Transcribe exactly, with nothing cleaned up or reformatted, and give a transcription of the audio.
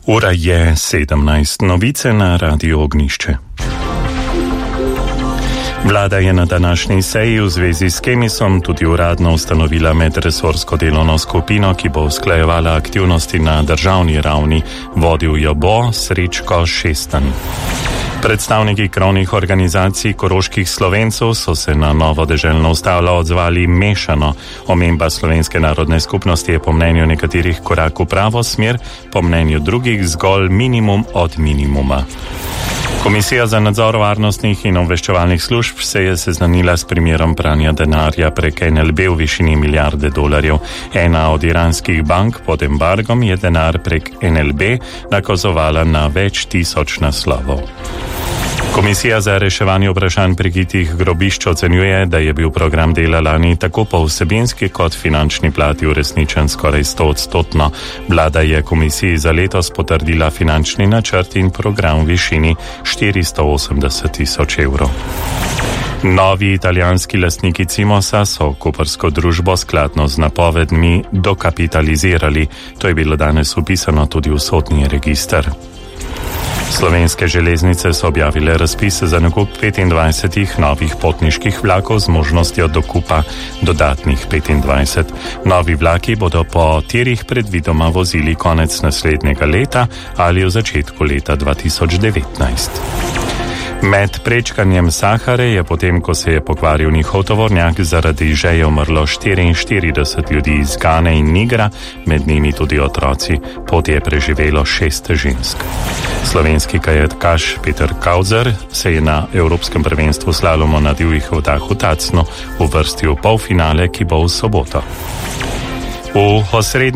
Ura je sedemnajst, novice na Radio Ognišče. Vlada je na današnji seji v zvezi s Kemisom tudi uradno ustanovila medresorsko delovno skupino, ki bo usklajevala aktivnosti na državni ravni. Vodil jo bo Srečko Šestan. Predstavniki krovnih organizacij koroških Slovencev so se na novo deželno ustavo odzvali mešano. Omemba Slovenske narodne skupnosti je po mnenju nekaterih korak v pravo smer, po mnenju drugih zgolj minimum od minimuma. Komisija za nadzor varnostnih in obveščevalnih služb se je seznanila s primerom pranja denarja prek en el be v višini milijarde dolarjev. Ena od iranskih bank pod embargom je denar prek en el be nakazovala na več tisoč naslovov. Komisija za reševanje vprašanj prikritih grobišč ocenjuje, da je bil program dela lani tako po vsebinski kot finančni plati uresničen skoraj sto odstotno. Vlada je komisiji za letos potrdila finančni načrt in program v višini štiristo osemdeset tisoč evrov. Novi italijanski lastniki Cimosa so koprsko družbo skladno z napovedmi dokapitalizirali. To je bilo danes upisano tudi v sodni register. Slovenske železnice so objavile razpis za nakup petindvajsetih novih potniških vlakov z možnostjo dokupa dodatnih petindvajset. Novi vlaki bodo po tirih predvidoma vozili konec naslednjega leta ali v začetku leta dva tisoč devetnajst. Med prečkanjem Sahare je potem, ko se je pokvaril njihov tovornjak, zaradi žeje umrlo štiriinštirideset ljudi iz Gane in Nigra, med njimi tudi otroci. Pot je preživelo šest žensk. Slovenski kajakaš Peter Kauzer se je na Evropskem prvenstvu slalomu na divjih vodah v Tacnu uvrstil v polfinale, ki bo v soboto. V osrednji